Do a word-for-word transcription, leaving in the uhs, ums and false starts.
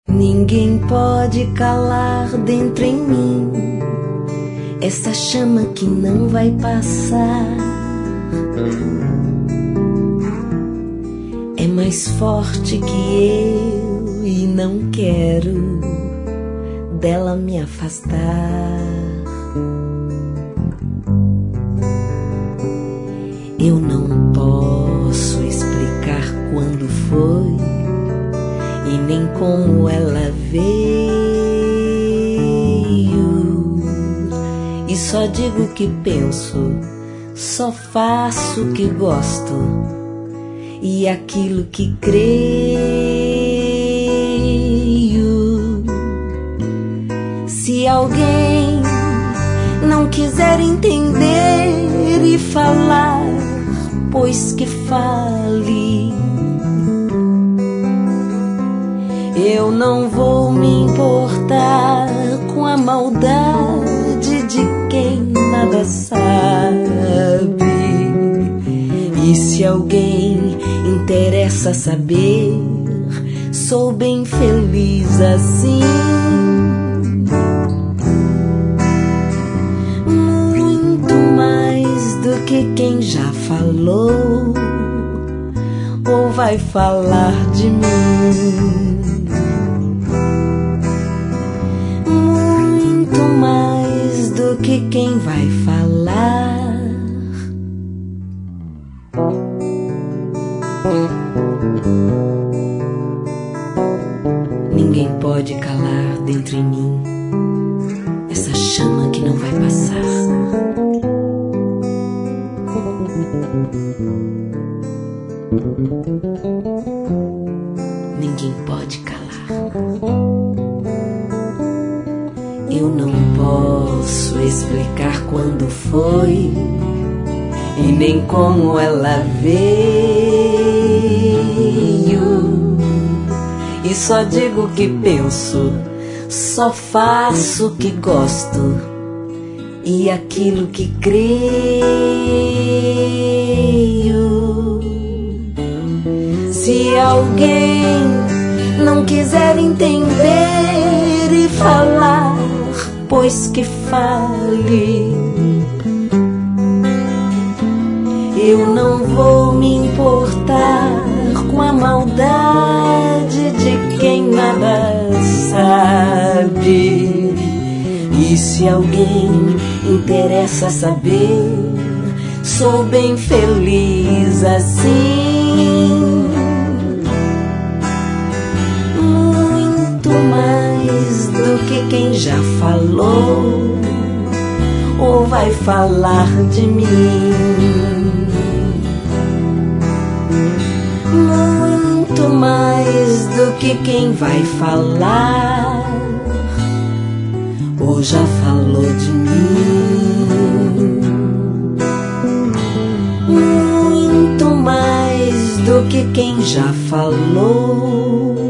Ninguém pode calar dentro em mim essa chama que não vai passar. É mais forte que eu e não quero dela me afastar. Eu não posso explicar quando foi e nem como ela veio, e só digo o que penso, só faço o que gosto e aquilo que creio. Se alguém não quiser entender e falar, pois que fale. Eu não vou me importar com a maldade de quem nada sabe. E se alguém interessa saber, sou bem feliz assim. Muito mais do que quem já falou ou vai falar de mim. Muito mais do que quem vai falar. Ninguém pode calar dentro em mim essa chama que não vai passar. Ninguém pode calar. Eu não posso explicar quando foi e nem como ela veio, e só digo o que penso, só faço o que gosto e aquilo que creio. Se alguém não quiser entender e falar, pois que fale. Eu não vou me importar com a maldade de quem nada sabe. E se alguém interessa saber, sou bem feliz assim. Muito mais do que quem já falou ou vai falar de mim. Muito mais do que quem vai falar ou já falou de mim. Muito mais do que quem já falou